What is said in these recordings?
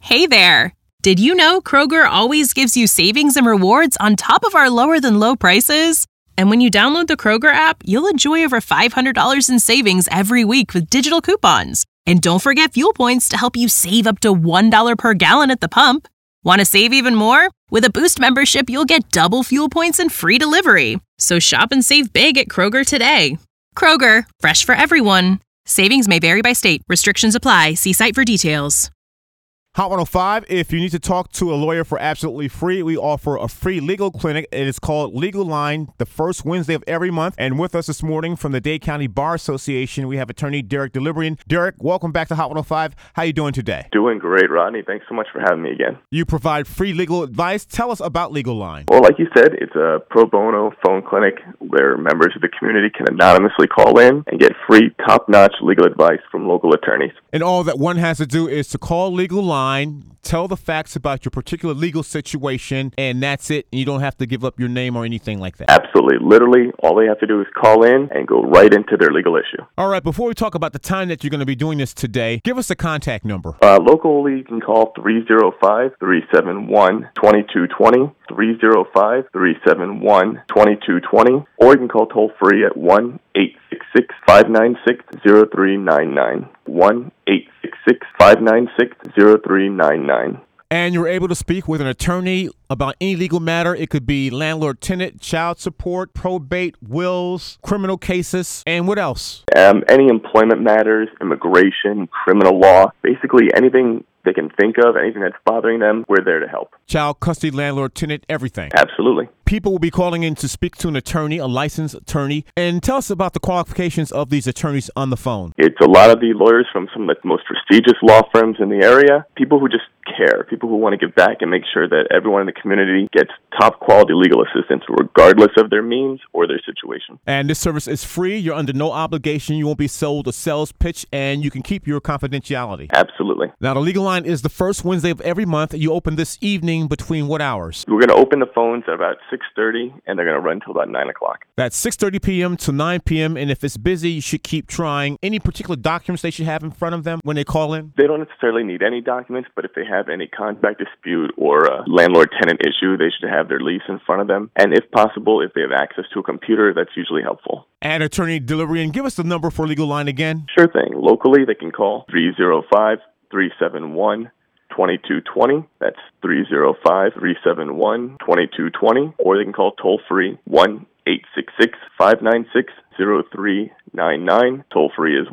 Hey there! Did you know Kroger always gives you savings and rewards on top of our lower-than-low prices? And when you download the Kroger app, you'll enjoy over $500 in savings every week with digital coupons. And don't forget fuel points to help you save up to $1 per gallon at the pump. Want to save even more? With a Boost membership, you'll get double fuel points and free delivery. So shop and save big at Kroger today. Kroger, fresh for everyone. Savings may vary by state. Restrictions apply. See site for details. Hot 105, if you need to talk to a lawyer for absolutely free, we offer a free legal clinic. It is called Legal Line, the first Wednesday of every month. And with us this morning from the Dade County Bar Association, we have attorney Derek Delibrian. Derek, welcome back to Hot 105. How are you doing today? Doing great, Rodney. Thanks so much for having me again. You provide free legal advice. Tell us about Legal Line. Well, like you said, it's a pro bono phone clinic where members of the community can anonymously call in and get free, top-notch legal advice from local attorneys. And all that one has to do is to call Legal Line, tell the facts about your particular legal situation, and that's it. You don't have to give up your name or anything like that. Absolutely. Literally, all they have to do is call in and go right into their legal issue. All right, before we talk about the time that you're going to be doing this today, give us a contact number. Locally, you can call 305-371-2220, 305-371-2220, or you can call toll-free at 1-866-596-0399, 1-866-596-0399. And you're able to speak with an attorney about any legal matter. It could be landlord-tenant, child support, probate, wills, criminal cases, and what else? Any employment matters, immigration, criminal law, basically anything they can think of, anything that's bothering them, we're there to help. Child custody, landlord, tenant, everything. Absolutely. People will be calling in to speak to an attorney, a licensed attorney, and tell us about the qualifications of these attorneys on the phone. It's a lot of the lawyers from some of the most prestigious law firms in the area, people who just care, people who want to give back and make sure that everyone in the community gets top quality legal assistance regardless of their means or their situation. And this service is free. You're under no obligation. You won't be sold a sales pitch, and you can keep your confidentiality. Absolutely. Now, the Legal Line is the first Wednesday of every month. You open this evening between what hours? We're going to open the phones at about 6:30, and they're going to run until about 9 o'clock. That's 6:30 p.m. to 9 p.m., and if it's busy, you should keep trying. Any particular documents they should have in front of them when they call in? They don't necessarily need any documents, but if they have any contract dispute or a landlord-tenant issue, they should have their lease in front of them. And if possible, if they have access to a computer, that's usually helpful. And Attorney Delibrian, give us the number for Legal Line again. Sure thing. Locally, they can call 305-371-2220. That's 305-371-2220. Or they can call toll-free 1-866-596-0399. Toll-free is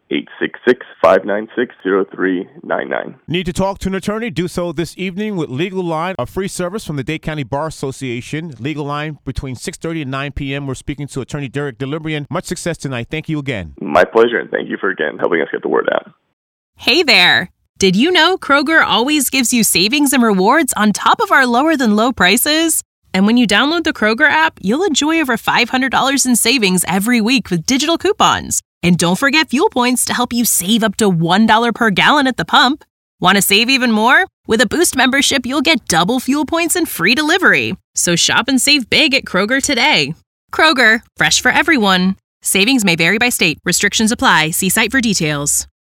1-866-596-0399. Need to talk to an attorney? Do so this evening with Legal Line, a free service from the Dade County Bar Association. Legal Line between 6:30 and 9 p.m. We're speaking to Attorney Derek Delibrian. Much success tonight. Thank you again. My pleasure, and thank you for, again, helping us get the word out. Hey there! Did you know Kroger always gives you savings and rewards on top of our lower-than-low prices? And when you download the Kroger app, you'll enjoy over $500 in savings every week with digital coupons. And don't forget fuel points to help you save up to $1 per gallon at the pump. Want to save even more? With a Boost membership, you'll get double fuel points and free delivery. So shop and save big at Kroger today. Kroger, fresh for everyone. Savings may vary by state. Restrictions apply. See site for details.